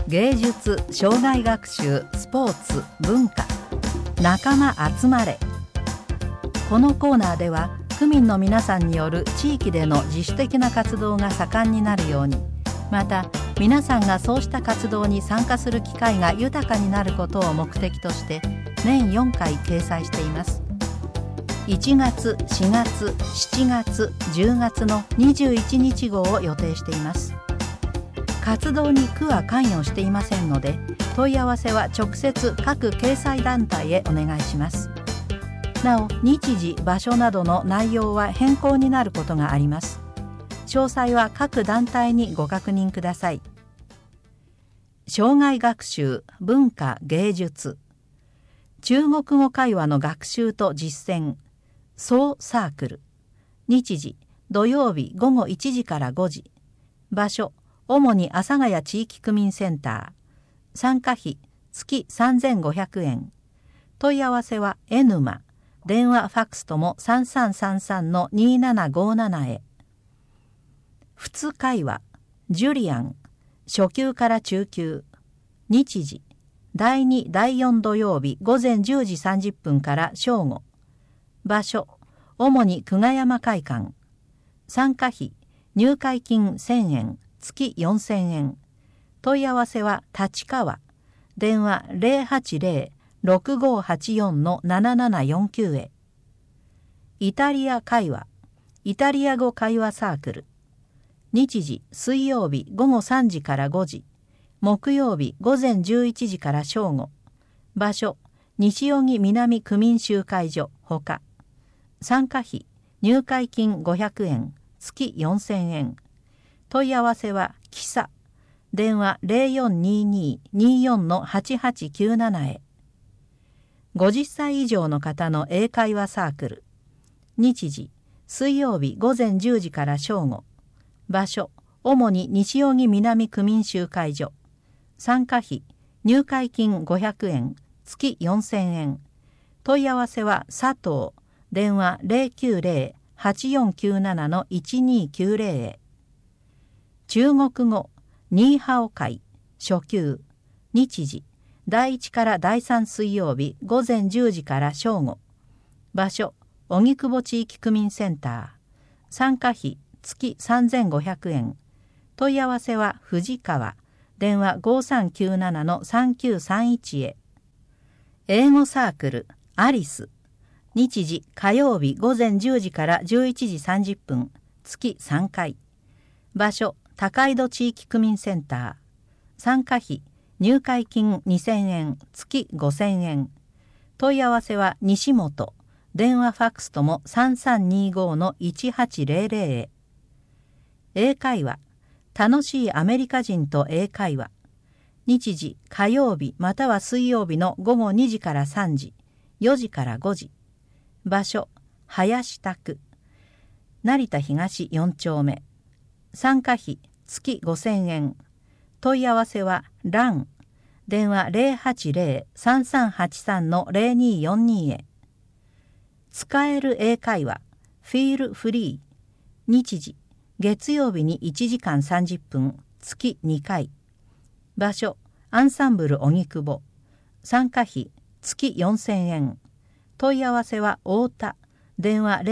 芸術、障害学習、スポーツ、文化、仲間集まれ。このコーナーでは区民の皆さんによる地域での自主的な活動が盛んになるように、また皆さんがそうした活動に参加する機会が豊かになることを目的として年4回掲載しています。1月、4月、7月、10月の21日号を予定しています。活動に区は関与していませんので、問い合わせは直接各掲載団体へお願いします。なお、日時、場所などの内容は変更になることがあります。詳細は各団体にご確認ください。障害学習、文化、芸術。中国語会話の学習と実践、総サークル。日時、土曜日午後1時から5時。場所、主に阿佐ヶ谷地域区民センター。参加費、月3500円。問い合わせは N マ、電話ファックスとも3333-2757へ。仏会話、ジュリアン、初級から中級。日時、第2、第4土曜日午前10時30分から正午。場所、主に久我山会館。参加費、入会金1000円、月4000円。問い合わせは立川。電話080-6584-7749へ。イタリア会話、イタリア語会話サークル。日時、水曜日午後3時から5時。木曜日午前11時から正午。場所、西荻南区民集会所ほか。参加費、入会金500円、月4000円。問い合わせはキサ。電話0422-24-8897へ。50歳以上の方の英会話サークル。日時、水曜日午前10時から正午。場所、主に西荻南区民集会所。参加費、入会金500円、月4000円。問い合わせは佐藤。電話090-8497-1290へ。中国語、ニーハオ会、初級。日時、第1から第3水曜日午前10時から正午。場所、荻窪地域区民センター。参加費、月3500円。問い合わせは藤川。電話5397-3931へ。英語サークル、アリス。日時、火曜日午前10時から11時30分。月3回。場所、高井戸地域区民センター。参加費、入会金2000円、月5000円。問い合わせは西本。電話ファックスとも3325-1800へ。英会話、楽しいアメリカ人と英会話。日時、火曜日または水曜日の午後2時から3時、4時から5時。場所、林宅。成田東4丁目。参加費、月5000円。問い合わせはラン。電話080-3383-0242へ。使える英会話、フィールフリー。日時、月曜日に1時間30分、月2回。場所、アンサンブル荻窪。参加費、月4000円。問い合わせは太田。電話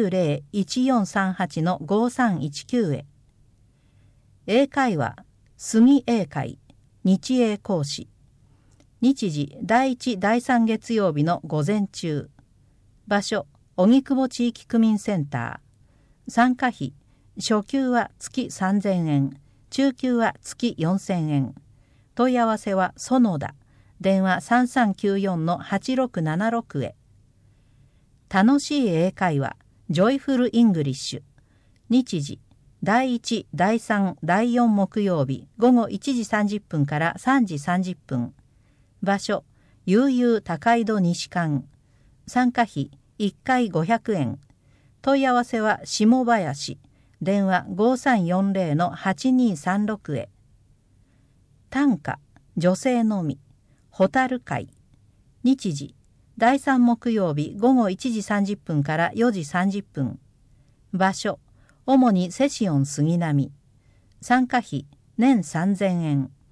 090-1438-5319へ。英会話、杉英会、日英講師。日時、第1、第3月曜日の午前中。場所、荻窪地域区民センター。参加費、初級は月3000円、中級は月4000円。問い合わせは園田。電話3394-8676へ。楽しい英会話、ジョイフルイングリッシュ。日時、第1、第3、第4木曜日午後1時30分から3時30分。場所、悠々高井戸西館。参加費、1回500円。問い合わせは下林。電話5340-8236へ。短歌、女性のみ、蛍会。日時、第3木曜日午後1時30分から4時30分。場所、主にセシオン杉並。参加費、年3000円。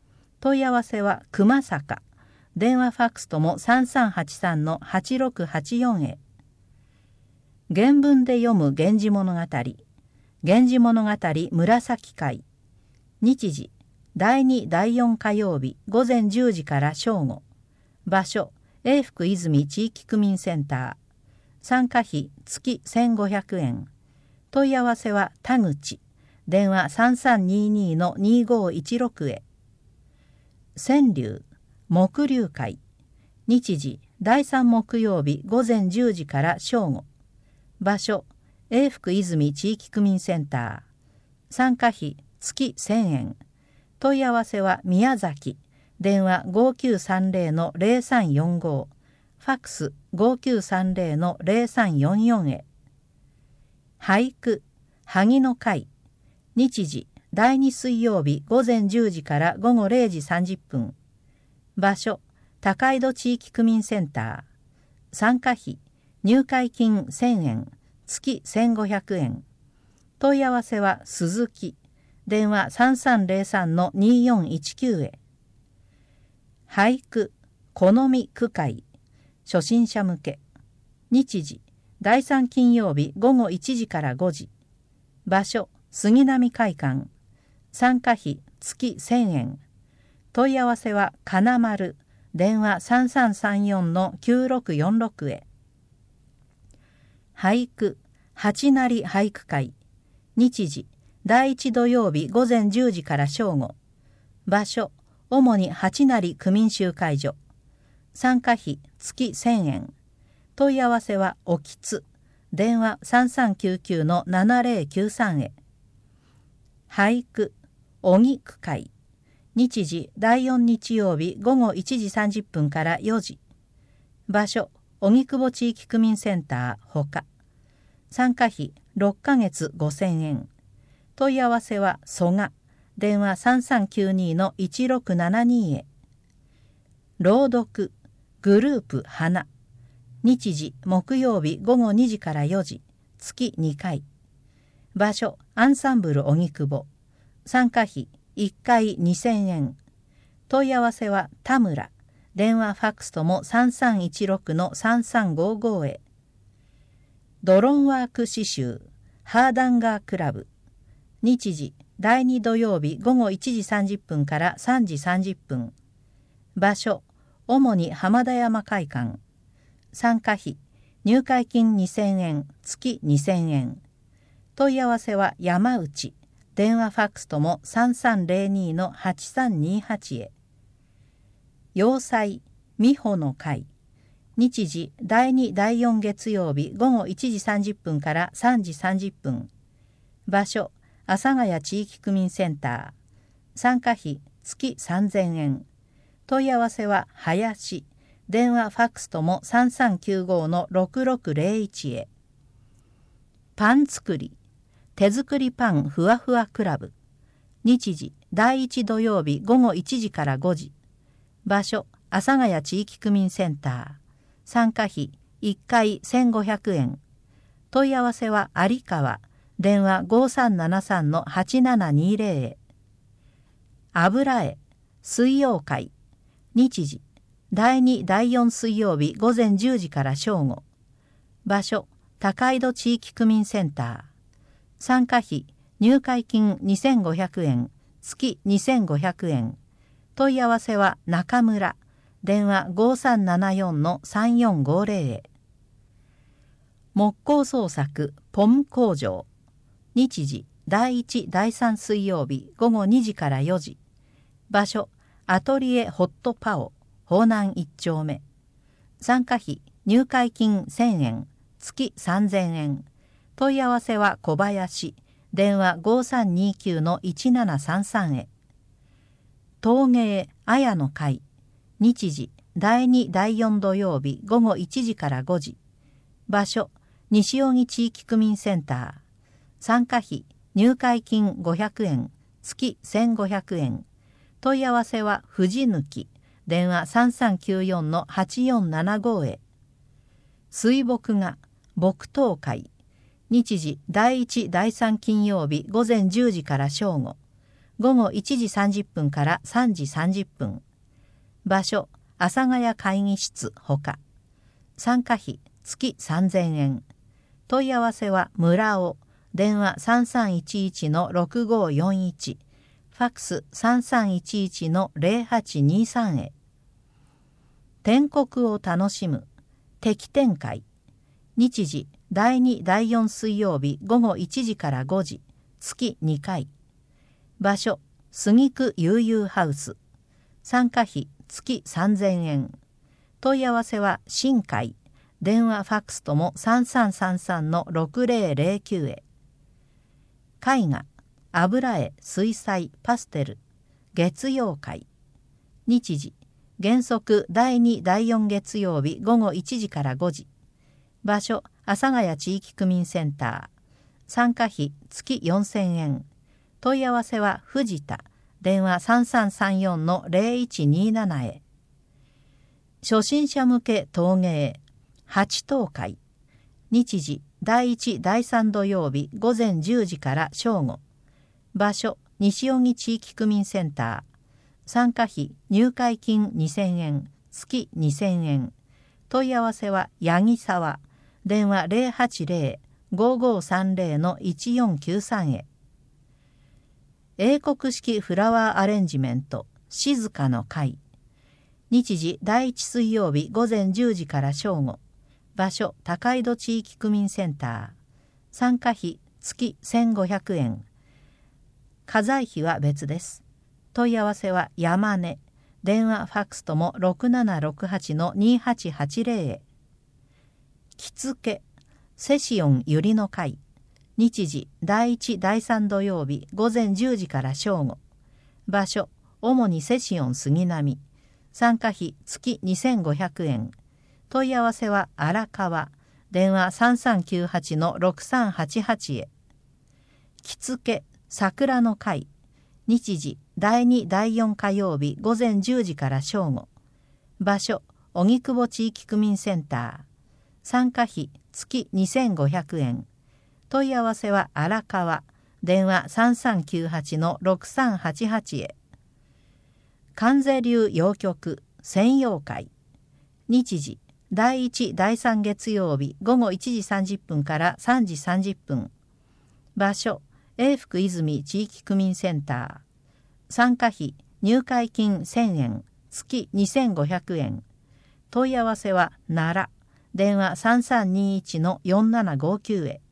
問い合わせは熊坂。電話ファックスとも3383-8684へ。原文で読む源氏物語。源氏物語紫会。日時、第2第4火曜日午前10時から正午。場所、永福泉地域区民センター。参加費月1500円。問い合わせは田口。電話3322-2516へ。川柳、木柳会。日時、第3木曜日午前10時から正午。場所、永福泉地域区民センター。参加費月1000円。問い合わせは宮崎。電話5930-0345。ファックス5930-0344へ。俳句、萩の会。日時、第2水曜日午前10時から午後0時30分。場所、高井戸地域区民センター。参加費、入会金1000円、月1500円。問い合わせは鈴木。電話3303-2419へ。俳句、好み句会。初心者向け。日時、第3金曜日午後1時から5時。場所、杉並会館。参加費月1000円。問い合わせは金丸。電話3334-9646へ。俳句、八成俳句会。日時、第1土曜日午前10時から正午。場所、主に八成区民集会所。参加費月1000円。問い合わせはおきつ。電話3399-7093へ。俳句、荻句会。日時、第4日曜日午後1時30分から4時。場所、荻窪地域区民センターほか。参加費6ヶ月5000円。問い合わせは蘇我。電話3392-1672へ。朗読、グループ花。日時、木曜日午後2時から4時。月2回。場所、アンサンブル荻窪。参加費1回2000円。問い合わせは田村。電話ファックスとも3316-3355へ。ドロンワーク刺繍ハーダンガークラブ。日時、第2土曜日午後1時30分から3時30分。場所、主に浜田山会館。参加費、入会金2000円、月2000円。問い合わせは山内。電話ファックスとも3302-8328へ。洋裁、美穂の会。日時、第2第4月曜日午後1時30分から3時30分。場所、阿佐ヶ谷地域区民センター。参加費、月3000円。問い合わせは林。電話ファックスとも3395-6601へ。パン作り、手作りパンふわふわクラブ。日時、第1土曜日午後1時から5時。場所、阿佐ヶ谷地域区民センター。参加費1回1500円。問い合わせは有川。電話5373-8720へ。油絵、水曜会。日時、第2第4水曜日午前10時から正午。場所、高井戸地域区民センター。参加費、入会金2500円、月2500円。問い合わせは中村。電話5374-3450へ。木工創作ポム工場。日時、第1第3水曜日午後2時から4時。場所、アトリエホットパオ、方南1丁目。参加費、入会金1000円、月3000円。問い合わせは小林。電話5329-1733へ。陶芸綾の会。日時、第2第4土曜日午後1時から5時。場所、西荻地域区民センター。参加費、入会金500円、月1500円。問い合わせは藤抜。電話3394-8475へ。水墨画、木刀会。日時、第1第3金曜日午前10時から正午。 午後1時30分から3時30分。場所、阿佐ヶ谷会議室ほか。参加費、月3000円。問い合わせは村尾、電話3311-6541、ファックス3311-0823へ。天国を楽しむ、敵天会。日時、第2、第4水曜日午後1時から5時、月2回。場所、杉区悠々ハウス。参加費、月3000円。問い合わせは新会、電話ファックスとも3333-6009へ。絵画、油絵、水彩、パステル、月曜会。日時、原則第2、第4月曜日午後1時から5時。場所、阿佐ヶ谷地域区民センター。参加費、月4000円。問い合わせは藤田、電話3334-0127へ。初心者向け陶芸、八陶会。日時、第1、第3土曜日午前10時から正午。場所、西荻地域区民センター。参加費、入会金2000円、月2000円。問い合わせは八木沢、電話080-5530-1493へ。英国式フラワーアレンジメント、静かの会。日時、第1水曜日午前10時から正午。場所、高井戸地域区民センター。参加費、月1500円。家財費は別です。問い合わせは山根、電話ファックスとも6768-2880へ。着付け、セシオンゆりの会。日時、第1、第3土曜日午前10時から正午。場所、主にセシオン杉並。参加費、月2500円。問い合わせは荒川、電話3398-6388へ。着付け、桜の会。日時、第2、第4火曜日午前10時から正午。場所、荻窪地域区民センター。参加費、月2500円。問い合わせは荒川、電話3398-6388へ。関西流謡曲、専用会。日時、第1、第3月曜日午後1時30分から3時30分。場所、永福泉地域区民センター。参加費、入会金1000円、月2500円。問い合わせは奈良、電話3321-4759へ。